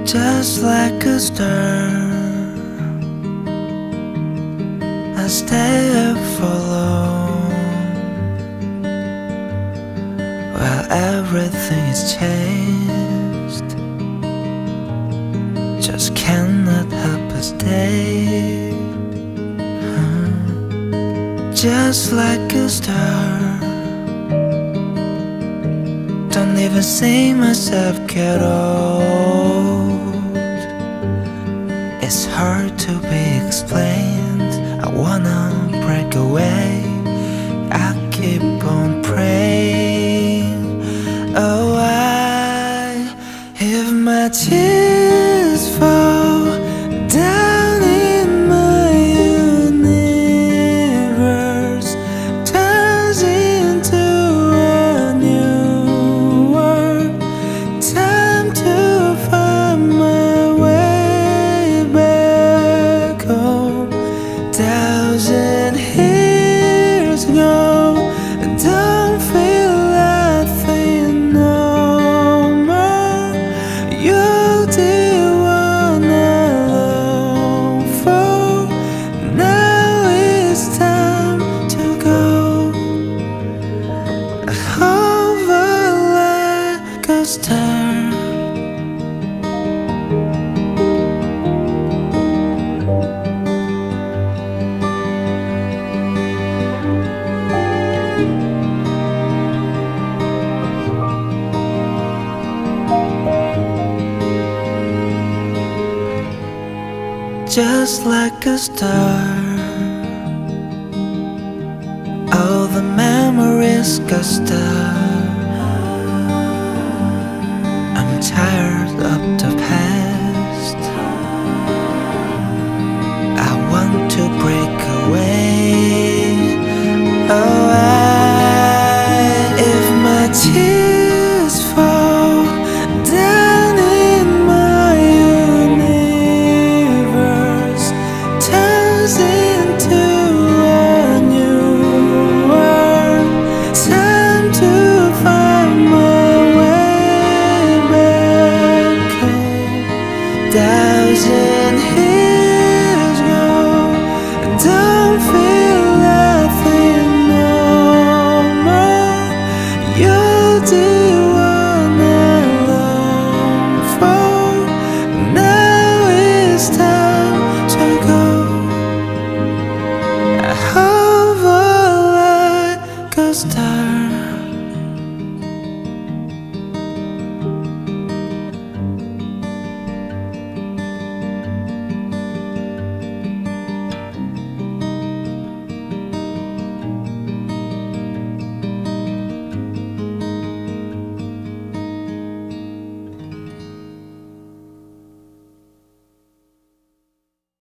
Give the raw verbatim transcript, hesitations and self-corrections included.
Just like a star, I stay up for long while everything is changed. Just cannot help but stay. Hmm. Just like a star, don't even see myself get old. It's hard to be explained. I wanna break away. I keep on praying. Oh, I, if my tears fall down in my universe, turns into a new world. Time to find my way back home. Thousand years ago, I don't feel nothing no more. You're the one I long for. Now it's time to go. I hover like a star. Just like a star, all the memories got stuck. I'm tired of the past. I want to break away. Oh, I, if my tears fall down in my universe, turns into a new world. Time to find my way back home. Thousand years ago, I don't feel nothing no more. You do.